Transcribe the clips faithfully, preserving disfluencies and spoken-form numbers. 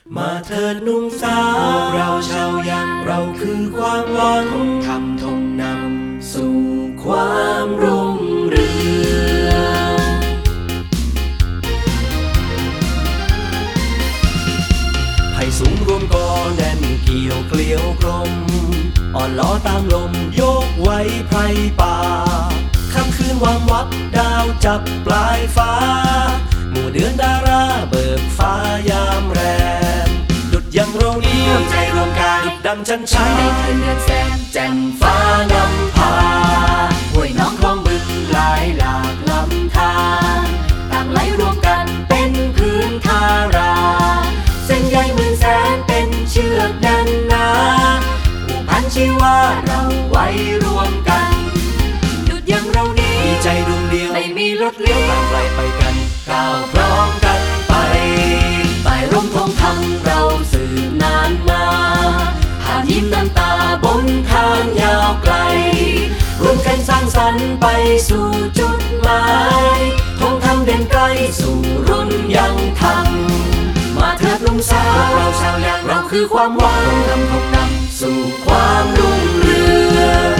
มาเถิดหนุ่มสาวเราชาวยางเราคือความหวังทำทงนำสู่ความรุ่งเรืองให้สูงรวมก่อแน่นเกี่ยวเกลียวกลมอ่อนล้อตามลมโยกไว้ไพรป่าค่ำคืนวามวับดาวจับปลายฟ้าหมู่เดือนดาราเบิกฟ้ายามแรมดุดยังเรานี้รวมใจรวมกายดุดดังชันชายในคืนเดือนแสนแจ่มฟ้านำพาห้วยน้องคลองบึงหลายหลากลำธารต่างไหลรวมกันเป็นพื้นทาราเส้นใยหมื่นแสนเป็นเชือกแน่นหนาผูกพันชีวาเราไว้รวมกันดุดยังเรานี้มีใจดวงเดียวไม่มีรถเลี้ยวต่างไกลไปกันก้าวพร้อมกันไปใต้ร่มธงธรรมเราสืบนานมาหายิ้มน้ำตาบนทางยาวไกลร่วมกันสร้างสรรค์ไปสู่จุดหมายธงธรรมเด่นไกลสู่รุ่นยังธรรมมาเถิดหนุ่มสาวเราชาวยางเราคือความหวังธงธรรมธงนำสู่ความรุ่งเรือง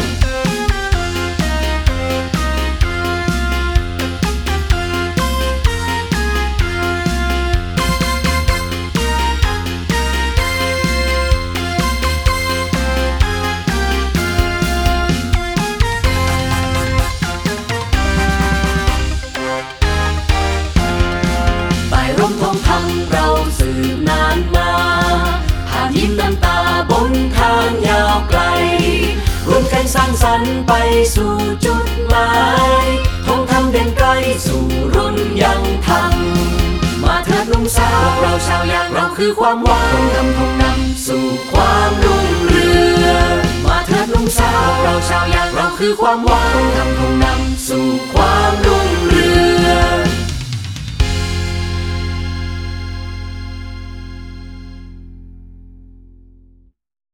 ร่มทองคำเราสืบนานมาหายิ้มน้ำตาบนทางยาวไกลร่วมกันสร้างสรรค์ไปสู่จุดหมายธงธรรมเด่นไกลสู่รุ่นยังธรรมมาเถิดหนุ่มสาวเราชาวยางเราคือความหวังธงธรรมธงนำสู่ความรุ่งเรืองมาเถิดหนุ่มสาวเราชาวยางเราคือความหวังธงธรรมธงนำ